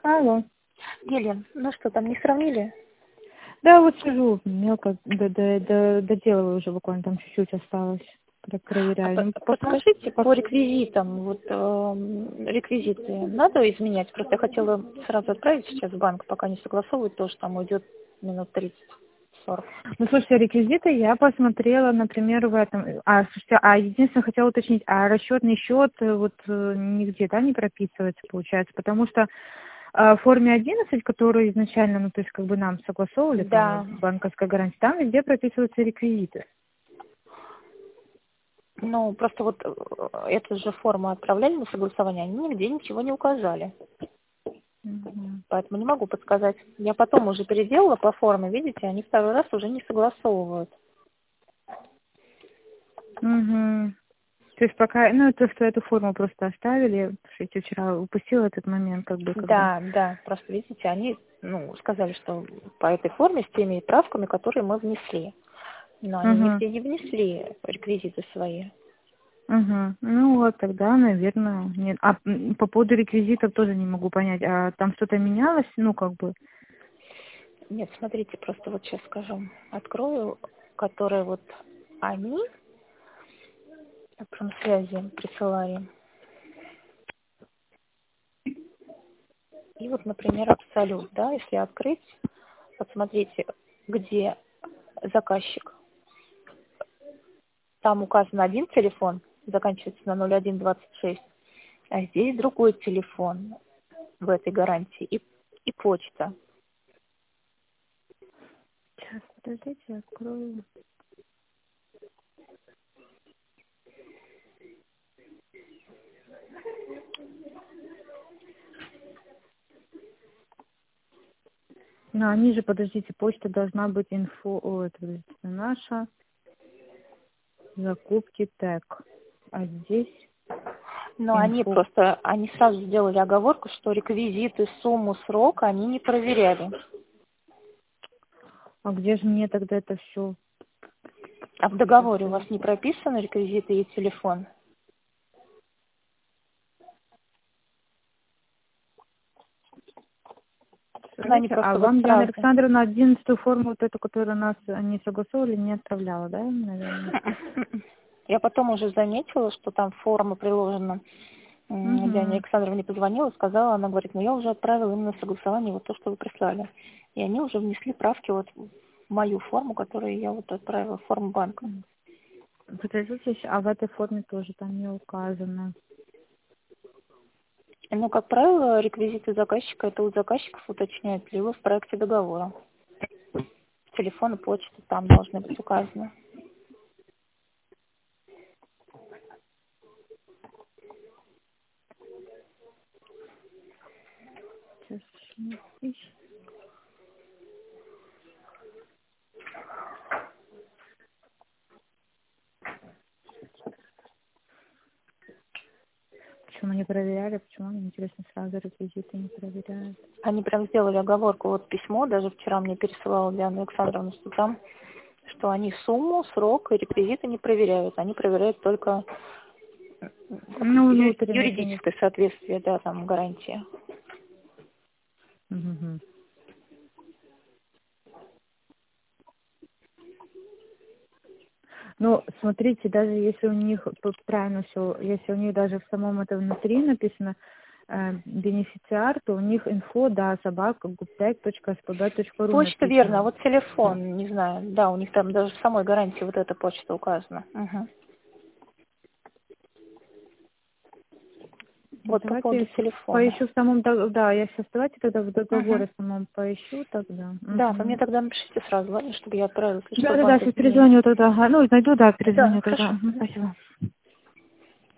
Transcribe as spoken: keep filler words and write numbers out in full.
Алло. Елен, ну что, там не сравнили? Да, вот сижу, мелко до- до- до- доделываю уже, буквально там чуть-чуть осталось. Про- А Проверяю. по- Ну, пока, Подскажите, по пока... реквизитам, вот эм, реквизиты надо изменять? Просто я хотела сразу отправить сейчас в банк, пока не согласовывают, то, что там уйдет минут тридцать-сорок. Ну, слушайте, реквизиты я посмотрела, например, в этом... А, слушайте, а единственное, хотела уточнить, а расчетный счет э, вот э, нигде, да, не прописывается, получается? Потому что э, в форме одиннадцать, которую изначально, ну, то есть как бы нам согласовывали, там, Да, банковская гарантия, там везде прописываются реквизиты. ну просто вот э, эту же форму отправляли на согласование, они нигде ничего не указали. Мгм. Поэтому не могу подсказать. Я потом уже переделала по форме, видите, они второй раз уже не согласовывают. Мгм. То есть пока, ну, то, что эту форму просто оставили, потому что я вчера упустила этот момент, как бы, когда... Да, да, просто видите, они ну, сказали, что по этой форме с теми правками, которые мы внесли. Но они Угу, нигде не внесли реквизиты свои. угу. Ну, вот тогда, наверное, нет. А м, по поводу реквизитов тоже не могу понять, а там что-то менялось, ну, как бы... Нет, смотрите, просто вот сейчас скажу. Открою, которые вот они на промсвязи присылали. И вот, например, Абсолют, да, если открыть, посмотрите, где заказчик. Там указан один телефон, заканчивается на ноль один двадцать шесть, а здесь другой телефон в этой гарантии и, и почта. Сейчас, подождите, я открою. Ну, они же, подождите, почта должна быть инфо... О, это, подождите, наша, закупки, тег. А здесь Но они инфо... просто, они сразу сделали оговорку, что реквизиты, сумму, срок они не проверяли. А где же мне тогда это все? А в договоре у вас не прописаны реквизиты и телефон? Ну, они Скажите, а просто вот вам Яна сразу. Александровна одиннадцатую форму, вот эту, которую нас не согласовывали, не отправляла, да, наверное? Я потом уже заметила, что там форма приложена. М, Диане Угу. Александровне позвонила, сказала, она говорит, ну я уже отправила именно согласование вот то, что вы прислали. И они уже внесли правки вот в мою форму, которую я вот отправила, в форму банка. Подождите, а в этой форме тоже там не указано. Ну, как правило, реквизиты заказчика, это у заказчиков уточняют, либо в проекте договора. Телефон и почта там должны быть указаны. Сейчас не ищу. Почему не проверяли? Почему, мне интересно, сразу реквизиты не проверяют? Они прям сделали оговорку, вот письмо, даже вчера мне пересылала Диана Александровна, что там, что они сумму, срок и реквизиты не проверяют. Они проверяют только как Ну, ю- внутренне, конечно. юридическое соответствие, да, там гарантия. Угу. Ну, смотрите, даже если у них тут правильно все, если у них даже в самом это внутри написано э, бенефициар, то у них инфо, да, собака, гуптек точка спб точка ру Почта верно, а написано. вот телефон, не знаю, да, у них там даже в самой гарантии вот эта почта указана. Мгм. Ну, Вот по давайте я поводу щас телефона. поищу в самом, дог- да, я сейчас давайте тогда в Мгм. договоре самом поищу тогда. Да, вы мне Угу. тогда напишите сразу, ладно, чтобы я отправила, если что, в Да-да-да, банк сейчас изменения. перезвоню тогда. Ага, ну, найду, да, Да, перезвоню тогда. хорошо. Мгм, спасибо.